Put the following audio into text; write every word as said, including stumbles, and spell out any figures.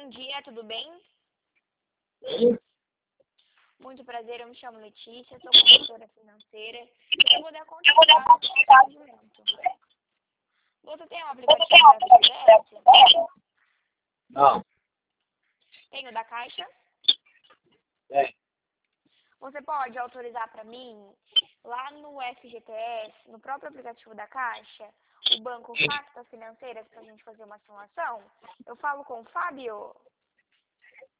Bom dia, tudo bem? Sim. Muito prazer, eu me chamo Letícia, sou consultora financeira e eu vou dar continuidade ao nosso atendimento. Você tem um aplicativo da F G S? Não. Tem o da Caixa? Tem. Você pode autorizar para mim, lá no F G T S, no próprio aplicativo da Caixa, o banco Factas Financeiras para a gente fazer uma simulação? Eu falo com o Fábio?